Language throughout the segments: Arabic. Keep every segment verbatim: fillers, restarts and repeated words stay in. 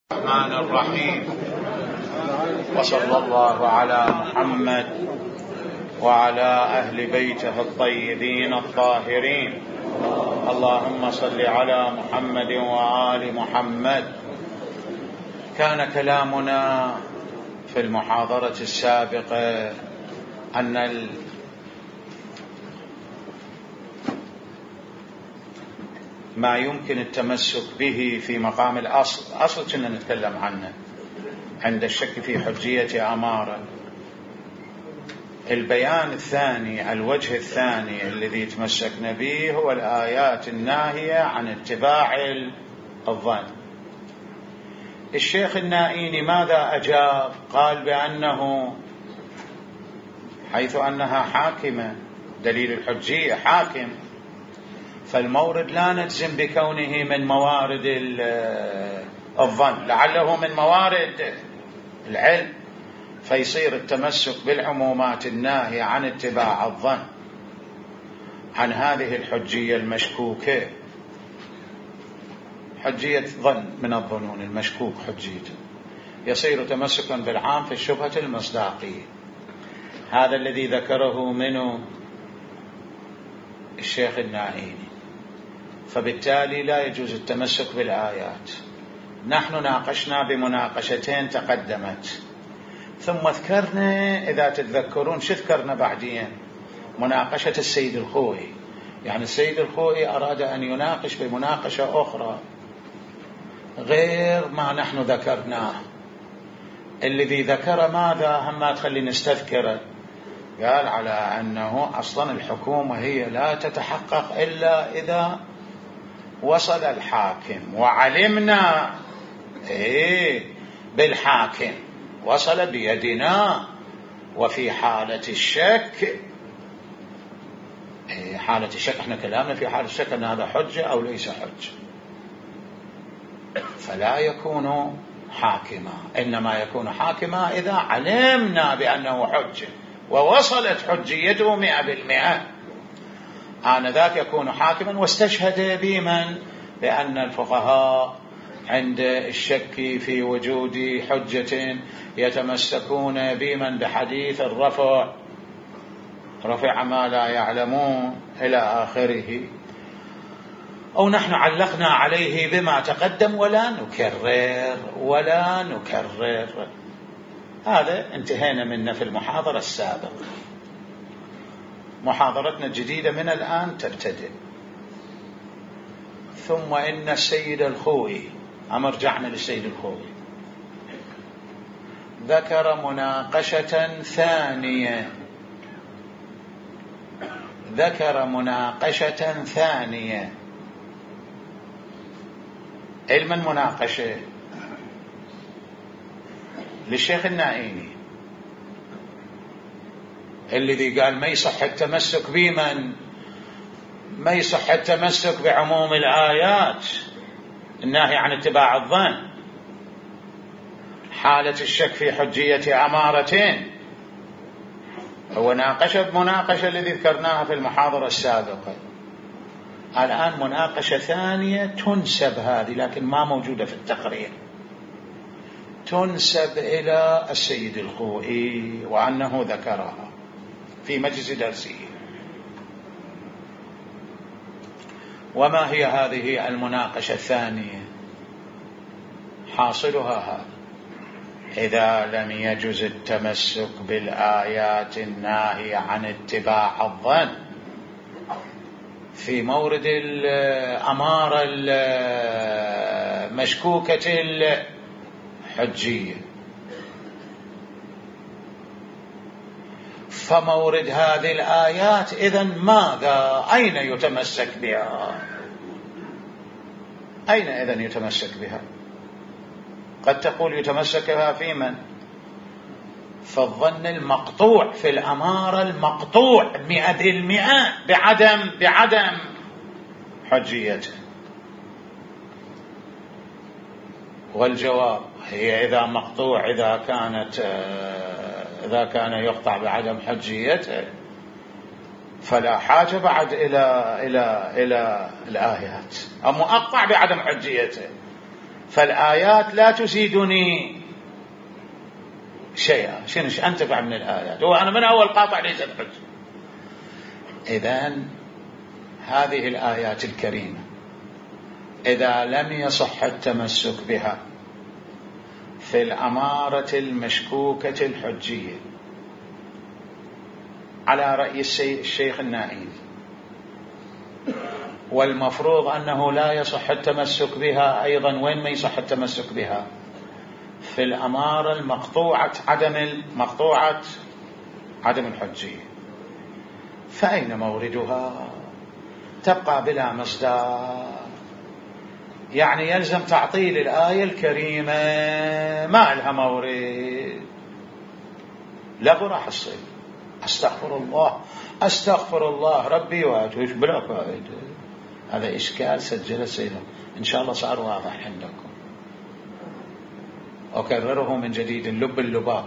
الرحمن الرحيم. وصلى الله على محمد وعلى أهل بيته الطيبين الطاهرين. اللهم صل على محمد وآل محمد. كان كلامنا في المحاضرة السابقة أن ال ما يمكن التمسك به في مقام الأصل، أصل كنا نتكلم عنه عند الشك في حجية أمارة. البيان الثاني، الوجه الثاني الذي تمسكنا به هو الآيات الناهية عن اتباع الظن. الشيخ النائيني ماذا أجاب؟ قال بأنه حيث أنها حاكمة، دليل الحجية حاكم، فالمورد لا نجزم بكونه من موارد الظن، لعله من موارد العلم، فيصير التمسك بالعمومات الناهية عن اتباع الظن عن هذه الحجية المشكوكة. حجية ظن من الظنون المشكوك حجيته، يصير تمسكا بالعام في الشبهة المصداقية. هذا الذي ذكره منه الشيخ النائيني. فبالتالي لا يجوز التمسك بالآيات. نحن ناقشنا بمناقشتين تقدمت، ثم ذكرنا، إذا تتذكرون شو ذكرنا بعدين؟ مناقشة السيد الخوئي. يعني السيد الخوئي أراد أن يناقش بمناقشة أخرى غير ما نحن ذكرناه. الذي ذكر ماذا؟ هم ما تخلي نستذكره. قال على أنه أصلا الحكومة هي لا تتحقق إلا إذا وصل الحاكم، وعلمنا إيه بالحاكم وصل بيدنا، وفي حالة الشك، إيه حالة الشك احنا كلامنا في حالة الشك أن هذا حجة أو ليس حجة، فلا يكون حاكما، إنما يكون حاكما إذا علمنا بأنه حجة ووصلت حجيته مئة بالمئة، آنذاك يكون حاكما. واستشهد بمن؟ بأن الفقهاء عند الشك في وجود حجة يتمسكون بمن بحديث الرفع، رفع ما لا يعلمون إلى آخره. أو نحن علقنا عليه بما تقدم ولا نكرر ولا نكرر. هذا انتهينا منه في المحاضرة السابقة. محاضرتنا الجديدة من الآن تبتدئ. ثم إن السيد الخوئي، أم رجعنا للسيد الخوئي، ذكر مناقشة ثانية ذكر مناقشة ثانية علم المناقشة للشيخ النائيني، الذي قال ما يصح التمسك بمن ما يصح التمسك بعموم الآيات الناهي عن اتباع الظن حالة الشك في حجية أمارتين. هو ناقشة بمناقشة الذي ذكرناها في المحاضرة السابقة. الآن مناقشة ثانية تنسب هذه، لكن ما موجودة في التقرير، تنسب إلى السيد الخوئي وأنه ذكرها في مجلس درسه. وما هي هذه المناقشة الثانية؟ حاصلها هذا: إذا لم يجز التمسك بالآيات الناهية عن اتباع الظن في مورد الأمارة المشكوكة الحجية، فمورد هذه الآيات إذن ماذا؟ أين يتمسك بها؟ أين إذن يتمسك بها؟ قد تقول يتمسك بها في من؟ فالظن المقطوع في الأمارة المقطوع مئة بالمئة بعدم بعدم حجيته. والجواب هي إذا مقطوع، إذا كانت إذا كان يقطع بعدم حجيته فلا حاجة بعد إلى إلى إلى الآيات. أو مقطع بعدم حجيته فالآيات لا تزيدني شيئا، شنو أنتفع من الآيات؟ هو أنا من أول قاطع ليس الحج. إذن هذه الآيات الكريمة إذا لم يصح التمسك بها في الأمارة المشكوكة الحجية على رأي الشيخ النائي، والمفروض أنه لا يصح التمسك بها أيضا، وين ما يصح التمسك بها؟ في الأمارة المقطوعة عدم المقطوعة عدم الحجية، فأين موردها؟ تبقى بلا مصدر، يعني يلزم تعطيل الآية الكريمة، ما لها مورد. لا راح تصير أستغفر الله أستغفر الله ربي وأتوب بلا فائدة. هذا إشكال سجل سيدنا، إن شاء الله صار واضح عندكم. أكرره من جديد اللب اللباب،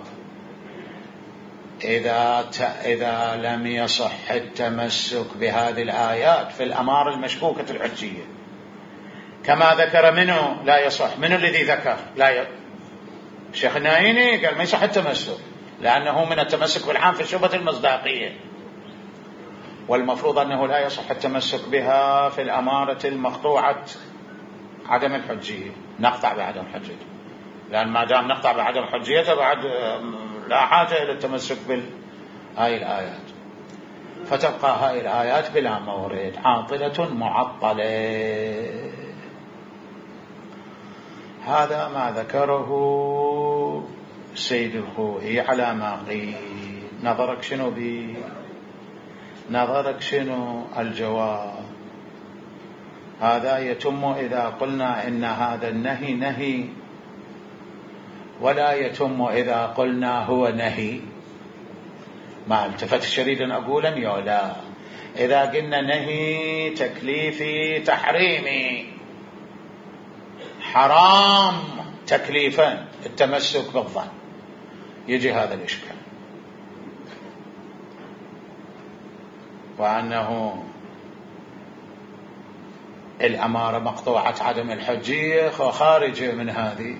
إذا ت... إذا لم يصح التمسك بهذه الآيات في الأمارة المشكوكة الحجية كما ذكر منه لا يصح، من الذي ذكر لا ي... الشيخ النايني قال ما يصح التمسك لأنه من التمسك بالعام في شبهة المصداقية، والمفروض أنه لا يصح التمسك بها في الأمارة المقطوعة عدم الحجية، نقطع بعدم حجيته، لأن ما دام نقطع بعدم حجيته بعد لا حاجة إلى التمسك بهاي الآيات، فتبقى هاي الآيات بلا مورد عاطلة معطلة. هذا ما ذكره سيد الخوئي على ما قيل. نظرك شنو بي؟ نظرك شنو الجواب؟ هذا يتم إذا قلنا إن هذا النهي نهي، ولا يتم إذا قلنا هو نهي. ما التفت شريدا أقولا يا لا، إذا قلنا نهي تكليفي تحريمي، حرام تكليفا التمسك بالظن، يجي هذا الإشكال، وأنه الأمارة مقطوعة عدم الحجية خارجة من هذه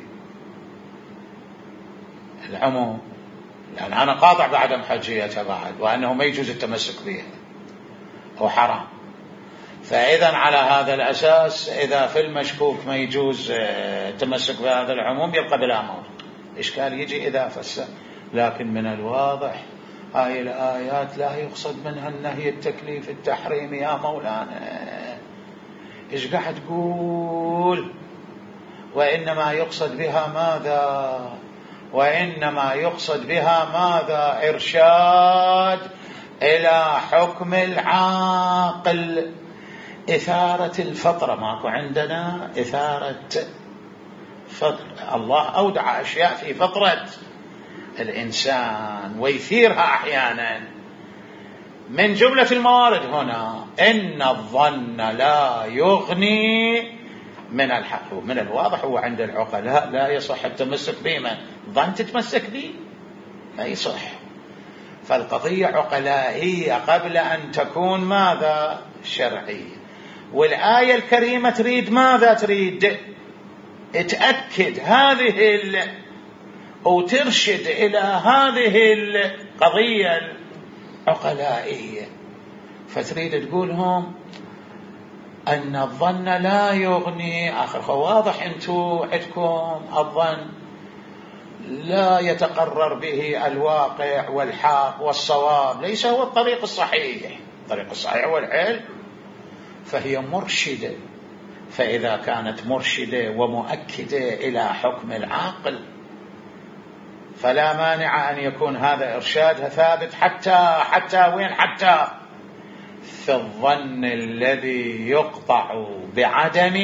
العموم، لأن أنا قاطع بعدم حجيتها بعد، وأنه ما يجوز التمسك بها هو حرام. فإذا على هذا الأساس إذا في المشكوك ما يجوز التمسك بهذا العموم يبقى بلا مورد. إشكال يجي إذا فسر، لكن من الواضح هاي الآيات لا يقصد منها النهي التكليف التحريم يا مولانا. إيش قاعد تقول؟ وإنما يقصد بها ماذا؟ وإنما يقصد بها ماذا؟ إرشاد إلى حكم العاقل، إثارة الفطرة. ماكو عندنا إثارة فطرة، الله أودع أشياء في فطرة الإنسان ويثيرها أحيانا. من جملة الموارد هنا إن الظن لا يغني من الحق. من الواضح هو عند العقلاء لا يصح التمسك بما ظن تتمسك به، لا يصح. فالقضية عقلائية قبل أن تكون ماذا؟ شرعية. والآية الكريمة تريد ماذا؟ تريد تأكد هذه ال... أو ترشد إلى هذه القضية العقلائية، فتريد تقولهم أن الظن لا يغني. آخر واضح أنتم عندكم الظن لا يتقرر به الواقع والحق والصواب، ليس هو الطريق الصحيح. الطريق الصحيح هو العلم، فهي مرشدة. فإذا كانت مرشدة ومؤكدة إلى حكم العاقل فلا مانع أن يكون هذا إرشادها ثابت حتى حتى وين؟ حتى في الظن الذي يقطع بعدم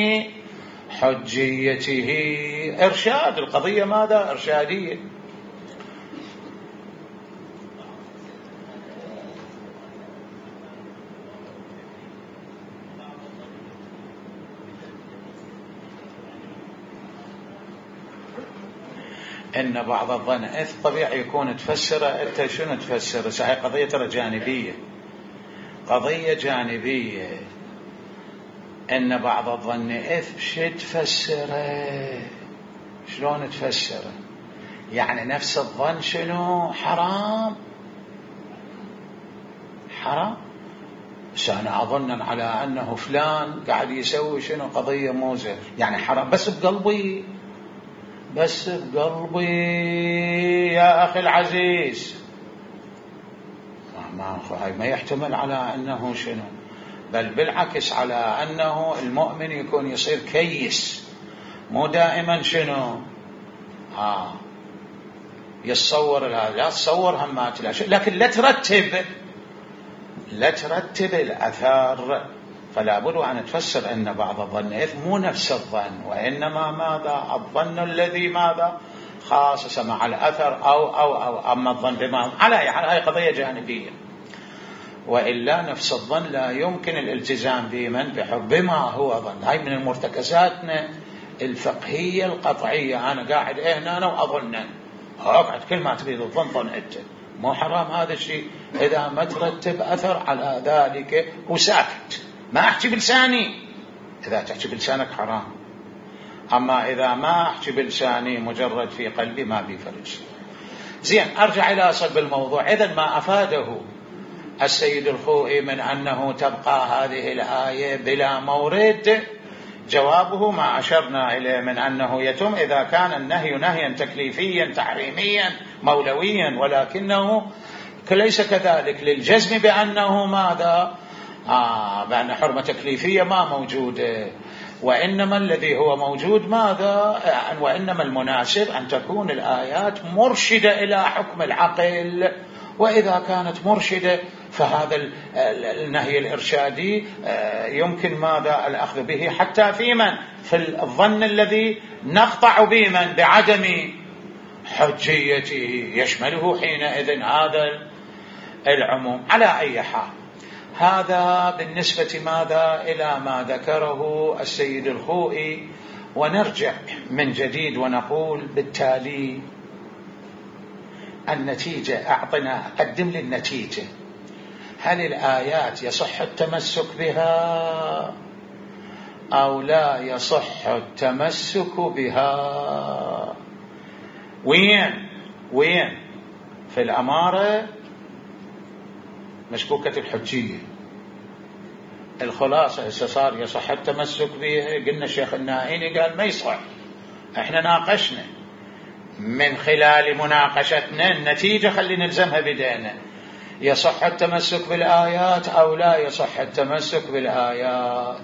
حجيته. إرشاد القضية ماذا؟ إرشادية. إن بعض الظن إث طبيعي يكون تفسر. أنت شنو تفسر؟ صحيح قضية ترى جانبية، قضية جانبية. إن بعض الظن إثم، شو تفسره؟ شلون تفسره؟ يعني نفس الظن شنو؟ حرام حرام. بس أنا أظن على أنه فلان قاعد يسوي شنو قضية موزة، يعني حرام بس بقلبي، بس بقلبي يا أخي العزيز. ما هاي ما يحتمل على أنه شنو، بل بالعكس على أنه المؤمن يكون يصير كيس، مو دائما شنو آه يتصور هذا، لا تصور همات لا شيء، لكن لا ترتب لا ترتب الأثار. فلا بد أن تفسر أن بعض الظن إثم، مو نفس الظن، وإنما ماذا الظن الذي ماذا خاصة مع الأثر أو أو أو أما الظن بما على هاي قضية جانبية. وإلا نفس الظن لا يمكن الالتزام بمن بحب بما هو ظن. هاي من المرتكزاتنا الفقهية القطعية. أنا قاعد إيه هنا وأظن أقعد كل ما تريد الظن ظن أنت، مو حرام هذا الشيء إذا ما ترتب أثر على ذلك وساكت، ما أحكي بلساني. إذا تحكي بلسانك حرام، أما إذا ما أحكي بلساني مجرد في قلبي ما بيفرج. زين، أرجع إلى صلب الموضوع. إذن ما أفاده السيد الخوئي من أنه تبقى هذه الآية بلا مورد، جوابه ما أشرنا إليه من أنه يتم إذا كان النهي نهيا تكليفيا تحريميا مولويا، ولكنه ليس كذلك للجزم بأنه ماذا آه بأن حرمة تكليفية ما موجودة، وإنما الذي هو موجود ماذا، وإنما المناسب أن تكون الآيات مرشدة إلى حكم العقل. وإذا كانت مرشدة فهذا النهي الإرشادي يمكن ماذا الأخذ به حتى في من في الظن الذي نقطع بمن بعدم حجيته، يشمله حينئذ هذا العموم. على أي حال، هذا بالنسبة ماذا إلى ما ذكره السيد الخوئي. ونرجع من جديد ونقول بالتالي النتيجة، أعطنا قدم لي النتيجة. هل الآيات يصح التمسك بها أو لا يصح التمسك بها؟ وين وين في الأمارة مشكوكة الحجية. الخلاصة صار يصح التمسك به. قلنا الشيخ النائيني قال ما يصح. احنا ناقشنا من خلال مناقشتنا النتيجة خلي نلزمها بدينا. يصح التمسك بالآيات أو لا يصح التمسك بالآيات؟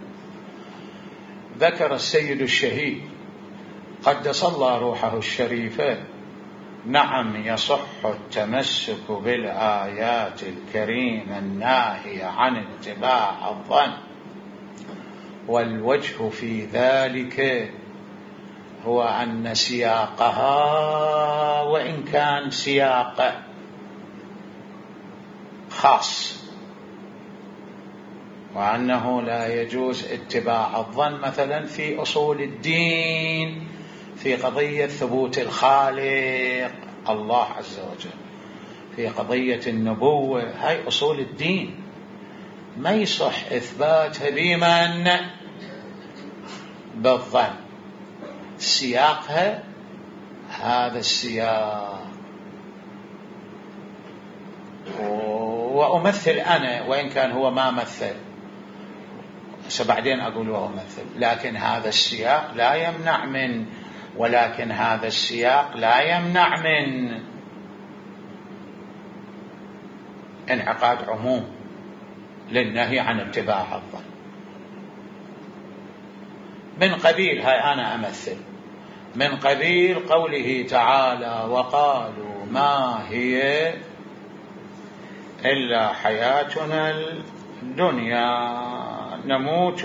ذكر السيد الشهيد قدس الله روحه الشريفة: نعم يصح التمسك بالآيات الكريمة الناهية عن اتباع الظن، والوجه في ذلك هو أن سياقها وإن كان سياق خاص، وأنه لا يجوز اتباع الظن مثلا في أصول الدين، في قضية ثبوت الخالق الله عز وجل، في قضية النبوة، هاي أصول الدين ما يصح إثباتها بمن بالظن. سياقها هذا السياق. وأمثل أنا وإن كان هو ما مثل، سبعدين أقول وأمثل، لكن هذا السياق لا يمنع من ولكن هذا السياق لا يمنع من انعقاد عموم للنهي عن اتباع الظن. من قبيل هاي أنا أمثل من قبيل قوله تعالى: وقالوا ما هي إلا حياتنا الدنيا نموت،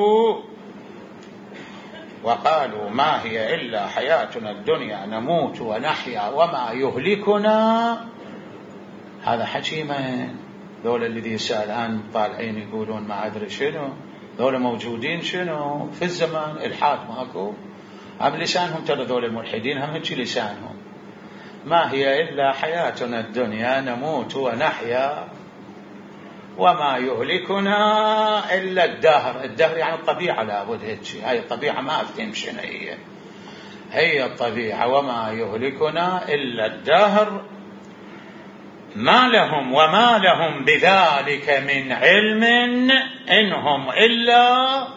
وقالوا ما هي إلا حياتنا الدنيا نموت ونحيا وما يهلكنا. هذا حكي من ذول الذي يسأل الآن طالعين يقولون ما أدري شنو، ذول موجودين شنو في الزمان الحاد ماكو، هم لسانهم ترى ذول الملحدين هم هيك لسانهم. ما هي إلا حياتنا الدنيا نموت ونحيا وما يهلكنا إلا الدهر. الدهر يعني الطبيعة، لابد هيك، هاي الطبيعة ما تمشي، هي هي الطبيعة. وما يهلكنا إلا الدهر ما لهم وما لهم بذلك من علم إنهم إلا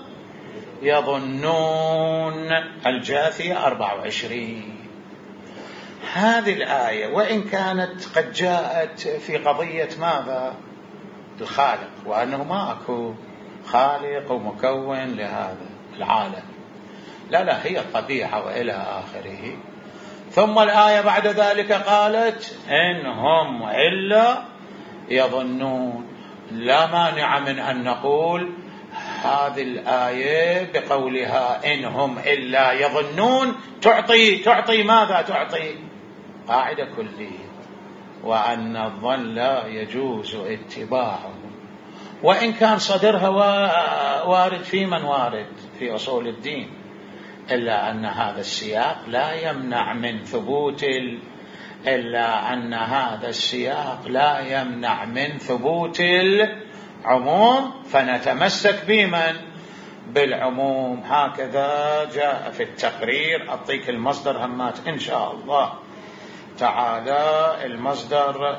يظنون. الجاثية أربعة وعشرين. هذه الآية وإن كانت قد جاءت في قضية ماذا؟ الخالق، وأنه ما أكو خالق ومكون لهذا العالم، لا لا، هي الطبيعة وإلى آخره. ثم الآية بعد ذلك قالت إنهم إلا يظنون. لا مانع من أن نقول هذه الآية بقولها إنهم إلا يظنون تعطي تعطي ماذا؟ تعطي قاعدة كلية، وأن الظن لا يجوز اتباعه، وإن كان صدرها وارد في من وارد في أصول الدين، إلا أن هذا السياق لا يمنع من ثبوت ال... إلا أن هذا السياق لا يمنع من ثبوت العموم، فنتمسك بمن؟ بالعموم. هكذا جاء في التقرير. أعطيك المصدر همات إن شاء الله تعالى. المصدر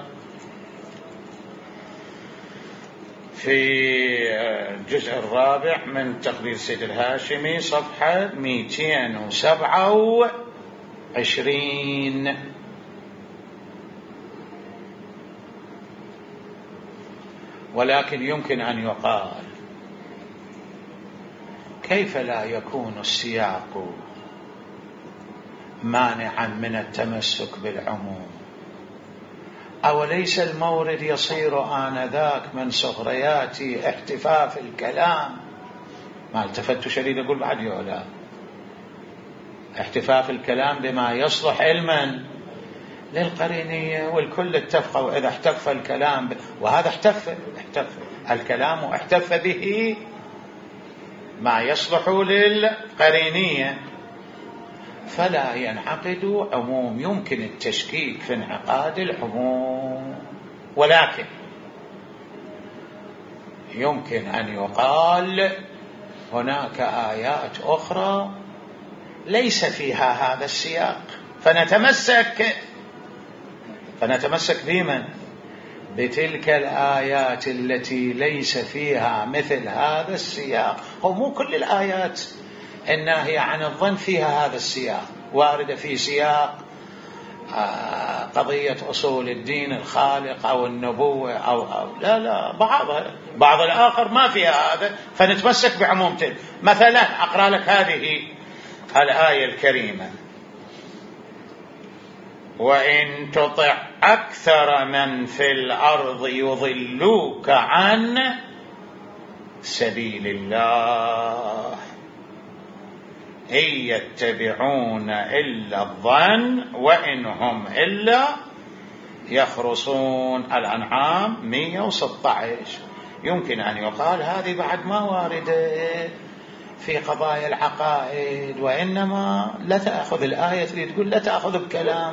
في الجزء الرابع من تقرير سيد الهاشمي صفحة مئتين وسبعة وعشرين. ولكن يمكن أن يقال كيف لا يكون السياق مانعا من التمسك بالعموم؟ أوليس المورد يصير آنذاك من سخريات احتفاف الكلام؟ ما التفت شديد يقول بعد يعلى احتفاف الكلام بما يصلح علما للقرينية، والكل اتفق. وإذا احتف الكلام ب... وهذا احتف احتف الكلام واحتف به ما يصلح للقرينية، فلا ينعقد عموم. يمكن التشكيك في انعقاد العموم، ولكن يمكن أن يقال هناك آيات أخرى ليس فيها هذا السياق، فنتمسك فنتمسك بمن؟ بتلك الآيات التي ليس فيها مثل هذا السياق. ومو كل الآيات الناهية عن الظن فيها هذا السياق، واردة في سياق قضية أصول الدين، الخالق أو النبوة أو, أو لا لا بعض بعض الآخر ما فيها هذا، فنتمسك بعموم تلك. مثلا أقرأ لك هذه الآية الكريمة: وإن تطع أكثر من في الأرض يضلوك عن سبيل الله إن يتبعون إلا الظن وإن هم إلا يخرصون. الأنعام مئة وستة عشر. يمكن أن يقال هذه بعد ما واردة في قضايا العقائد، وإنما لا تأخذ الآية اللي تقول لا تأخذ بكلام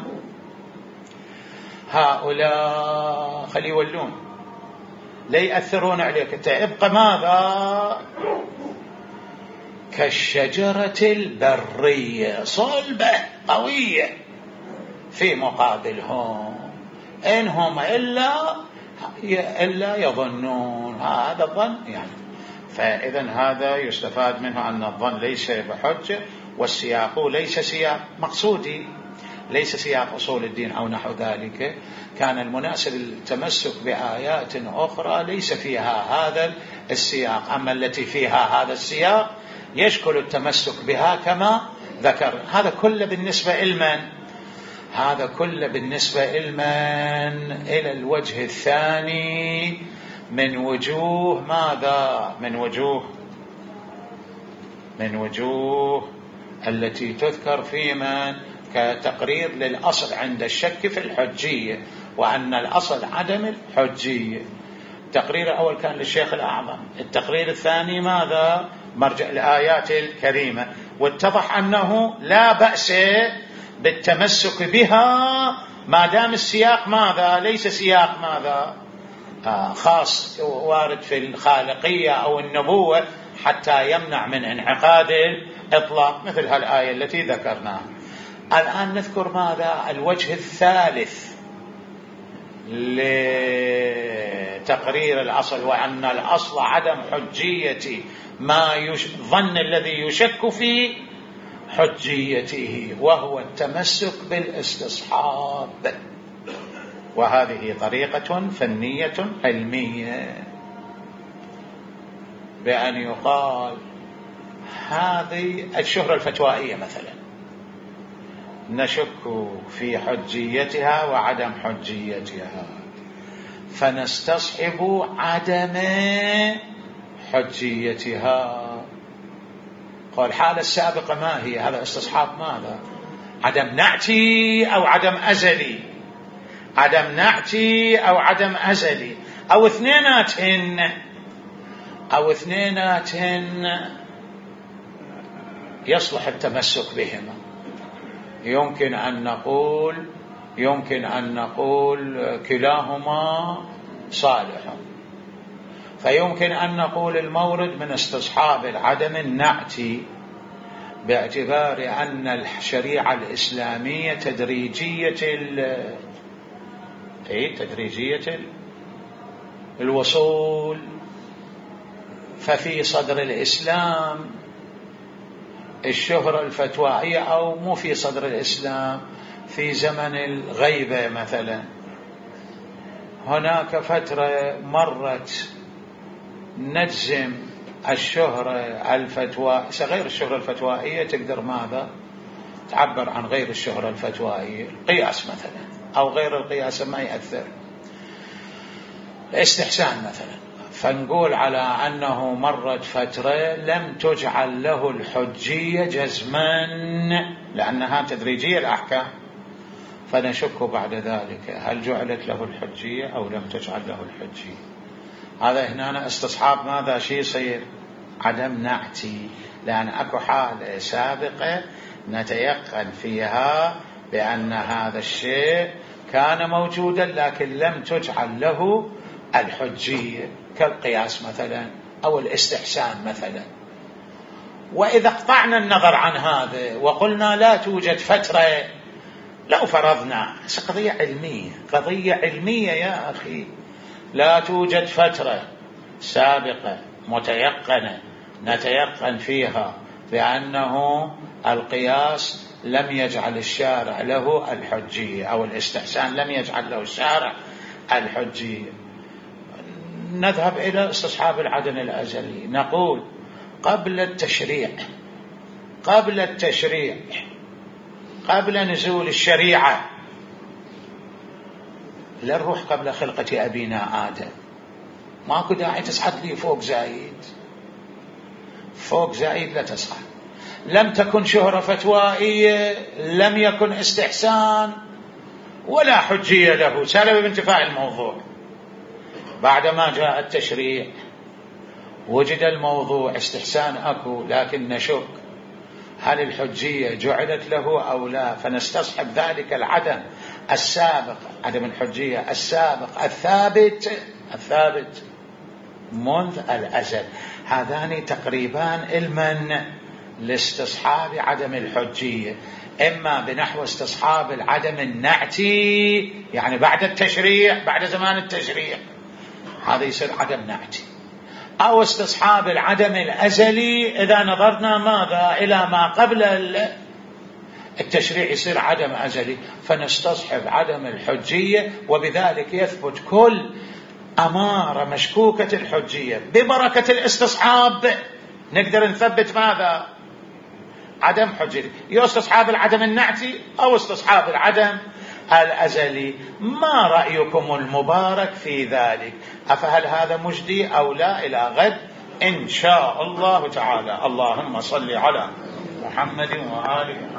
هؤلاء، خلي يولون لا يأثرون عليك. انت ابقى ماذا؟ كالشجرة البرية صلبة قوية في مقابلهم إنهم إلا إلا يظنون. هذا الظن يعني. فإذا هذا يستفاد منه أن الظن ليس بحجة، والسياق ليس سياق مقصودي، ليس سياق أصول الدين أو نحو ذلك. كان المناسب التمسك بآيات أخرى ليس فيها هذا السياق، أما التي فيها هذا السياق يشكل التمسك بها كما ذكر. هذا كله بالنسبة إلمن هذا كله بالنسبة إلمن إلى الوجه الثاني من وجوه ماذا؟ من وجوه من وجوه التي تذكر في من كتقرير للأصل عند الشك في الحجية، وأن الأصل عدم الحجية. التقرير الأول كان للشيخ الأعظم، التقرير الثاني ماذا؟ مرجع الآيات الكريمة. واتضح أنه لا بأس بالتمسك بها ما دام السياق ماذا؟ ليس سياق ماذا؟ خاص وارد في الخالقية أو النبوة حتى يمنع من انعقاد الإطلاق، مثل هالآية التي ذكرناها. الآن نذكر ماذا؟ الوجه الثالث لتقرير الأصل، وأن الأصل عدم حجية ما يش... ظن الذي يشك في حجيته، وهو التمسك بالاستصحاب. وهذه طريقة فنية علمية، بأن يقال هذه الشهرة الفتوائية مثلا نشك في حجيتها وعدم حجيتها، فنستصحب عدم حجيتها. قال الحالة السابقة ما هي؟ هذا استصحاب ماذا؟ عدم نعتي أو عدم أزلي، عدم نعتي أو عدم أزلي، أو اثنيناتهن، أو اثنيناتهن يصلح التمسك بهما. يمكن أن نقول يمكن أن نقول كلاهما صالح، فيمكن أن نقول المورد من استصحاب العدم النعتي، باعتبار أن الشريعة الإسلامية تدريجية ال... أي تدريجية الوصول، ففي صدر الإسلام الشهرة الفتوائية، أو مو في صدر الإسلام، في زمن الغيبة مثلا هناك فترة مرت نجزم الشهرة الفتوى غير الشهرة الفتوائية، تقدر ماذا تعبر عن غير الشهرة الفتوائية؟ القياس مثلا، أو غير القياس ما يأثر، الاستحسان مثلا، فنقول على أنه مرت فترة لم تجعل له الحجية جزما لأنها تدريجية الأحكام، فنشك بعد ذلك هل جعلت له الحجية أو لم تجعل له الحجية. هذا هنا استصحاب ماذا؟ شيء يصير عدم نعتي، لأن أكو حالة سابقة نتيقن فيها بأن هذا الشيء كان موجودا لكن لم تجعل له الحجية، كالقياس مثلا أو الاستحسان مثلا. وإذا قطعنا النظر عن هذا وقلنا لا توجد فترة، لو فرضنا قضية علمية قضية علمية يا أخي، لا توجد فترة سابقة متيقنة نتيقن فيها بأنه القياس لم يجعل الشارع له الحجية، أو الاستحسان لم يجعل له الشارع الحجية، نذهب إلى استصحاب العدم الأزلي. نقول قبل التشريع قبل التشريع قبل نزول الشريعة، لا نروح قبل خلقة أبينا آدم، ماكو داعي تصعد لي فوق زايد، فوق زايد لا تصعد. لم تكن شهرة فتوائية، لم يكن استحسان ولا حجية له، سلب بانتفاع الموضوع. بعدما جاء التشريع وجد الموضوع استحسان أكو، لكن نشك هل الحجية جعلت له أو لا، فنستصحب ذلك العدم السابق، عدم الحجية السابق الثابت الثابت منذ الأزل. هذان تقريبان المن لاستصحاب عدم الحجية، إما بنحو استصحاب العدم النعتي، يعني بعد التشريع، بعد زمان التشريع هذا يصير عدم نعتي، أو استصحاب العدم الأزلي إذا نظرنا ماذا إلى ما قبل التشريع يصير عدم أزلي، فنستصحب عدم الحجية، وبذلك يثبت كل أمارة مشكوكة الحجية ببركة الاستصحاب. نقدر نثبت ماذا؟ عدم حجية، يستصحاب العدم النعتي أو استصحاب العدم الأزلي. ما رأيكم المبارك في ذلك؟ أفهل هذا مجدي أو لا؟ إلى غد إن شاء الله تعالى. اللهم صل على محمد وآله.